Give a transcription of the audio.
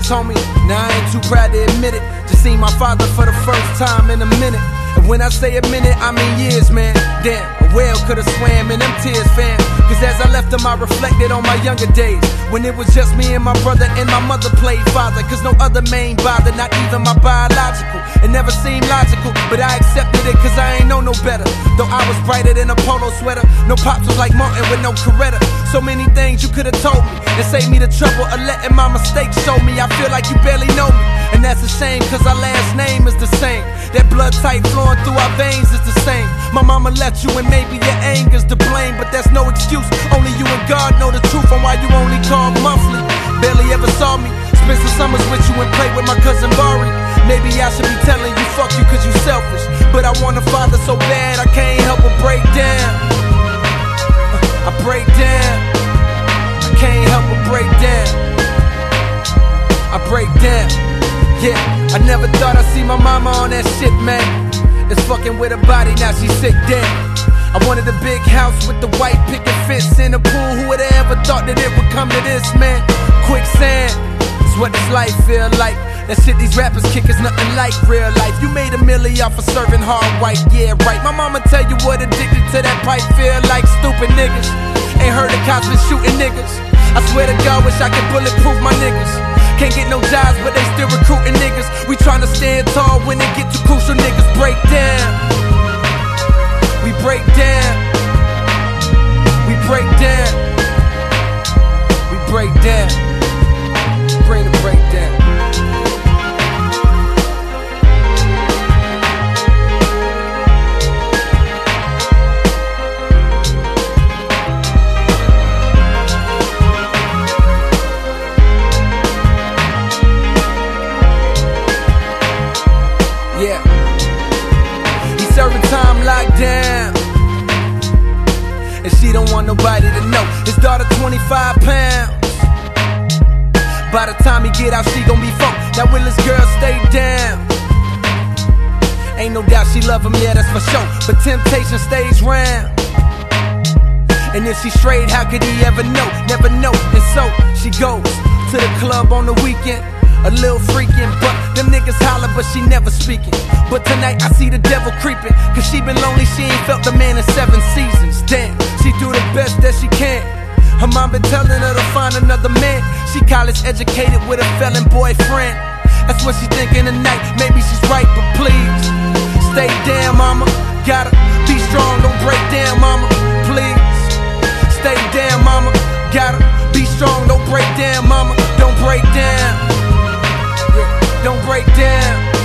homie. Now I ain't too proud to admit it. Just seen my father for the first time in a minute. And when I say a minute, I mean years, man. Damn, a whale could've swam in them tears, fam. Cause as I left him, I reflected on my younger days, when it was just me and my brother and my mother played father. Cause no other man bothered, not even my biological. It never seemed logical, but I accepted it cause I ain't know no better. Though I was brighter than a polo sweater. No pops was like Martin with no Coretta. So many things you could've told me and saved me the trouble of letting my mistakes show me. I feel like you barely know me, and that's a shame cause our last name is the same. That blood type flowing through our veins is the same. My mama left you and maybe your anger's to blame, but that's no excuse. Only you and God know the truth on why you only call monthly. Barely ever saw me. Spent some summers with you and played with my cousin Bari. Maybe I should be telling you fuck you cause you selfish, but I want a father so bad I can't help but break down. I break down. I can't help but break down. I break down. Yeah, I never thought I'd see my mama on that shit, man. It's fucking with her body, now she's sick, damn. I wanted a big house with the white picket fence in a pool. Who would have ever thought that it would come to this, man? Quicksand is what this life feel like. That shit these rappers kick is nothing like real life. You made a milli off of serving hard white, yeah, right. My mama tell you what addicted to that pipe feel like. Stupid niggas ain't heard the cops been shooting niggas. I swear to God, wish I could bulletproof my niggas. Can't get no jobs, but they still recruiting niggas. We tryna stand tall when it get too crucial. Niggas break down. We break down. We break down. We break down. Bring the breakdown. Yeah, he's serving time locked down, and she don't want nobody to know. His daughter 25 pounds. By the time he get out, she gon' be folk. That willis girl stay down. Ain't no doubt she love him, yeah, that's for sure. But temptation stays round. And if she straight, how could he ever know? Never know. And so she goes to the club on the weekend. A little freaking, but them niggas holler, but she never speaking. But tonight I see the devil creeping, cause she been lonely, she ain't felt the man in 7 seasons. Damn, she do the best that she can. Her mom been telling her to find another man. She college educated with a felon boyfriend. That's what she thinking tonight, maybe she's right, but please stay down, mama. Gotta be strong, don't break down, mama. Please stay down, mama. Gotta be strong, don't break down, mama. Don't break down. Don't break down.